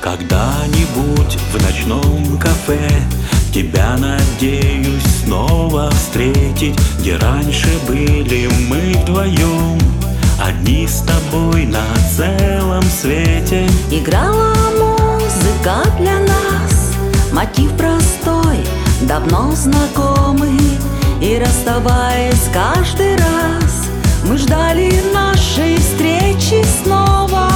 Когда-нибудь в ночном кафе тебя, надеюсь, снова встретить, где раньше были мы вдвоем, одни с тобой на целом свете. Играла музыка для нас, мотив простой, давно знакомый, и расставаясь каждый раз, мы ждали нашей встречи снова.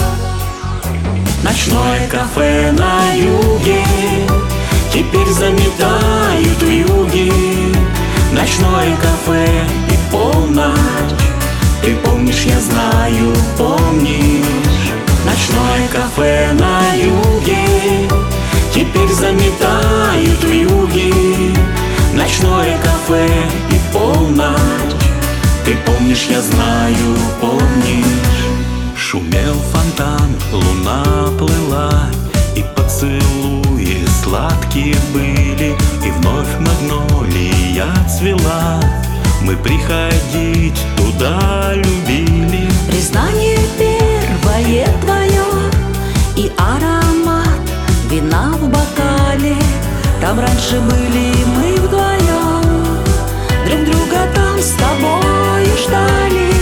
Ночное кафе на юге теперь заметают вьюги. Ночное кафе и полночь, ты помнишь, я знаю, помнишь. Ночное кафе на юге теперь заметают вьюги. Ночное кафе и полночь, ты помнишь, я знаю, помнишь. Шумел фонтан, луна плыла, и поцелуи сладкие были, и вновь магнолия цвела. Мы приходить туда любили. Признание первое твое и аромат вина в бокале. Там раньше были мы вдвоем, друг друга там с тобою ждали.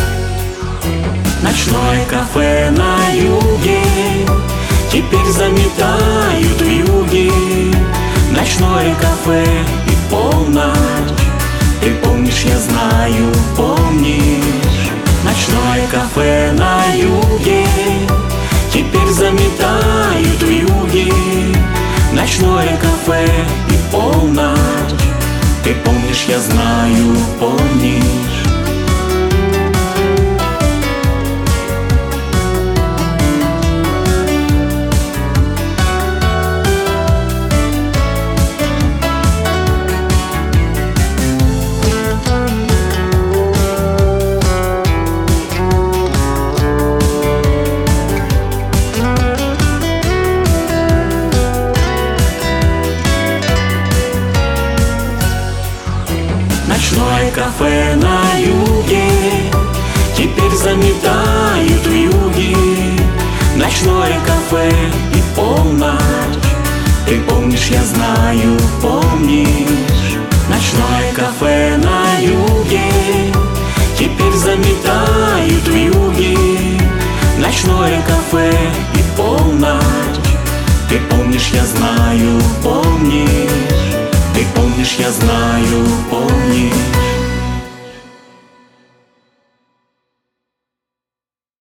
Ночное кафе на юге теперь заметают вьюги. Ночное кафе и полночь, ты помнишь, я знаю, помнишь. Ночное кафе на юге теперь заметают вьюги. Ночное кафе и полночь, ты помнишь, я знаю, помнишь. Ночное кафе на юге теперь заметают вьюги. Ночное кафе и полночь, ты помнишь, я знаю, помнишь. Ночное кафе на юге теперь заметают вьюги. Ночное кафе и полночь, ты помнишь, я знаю, помнишь. Ты помнишь, я знаю, помнишь.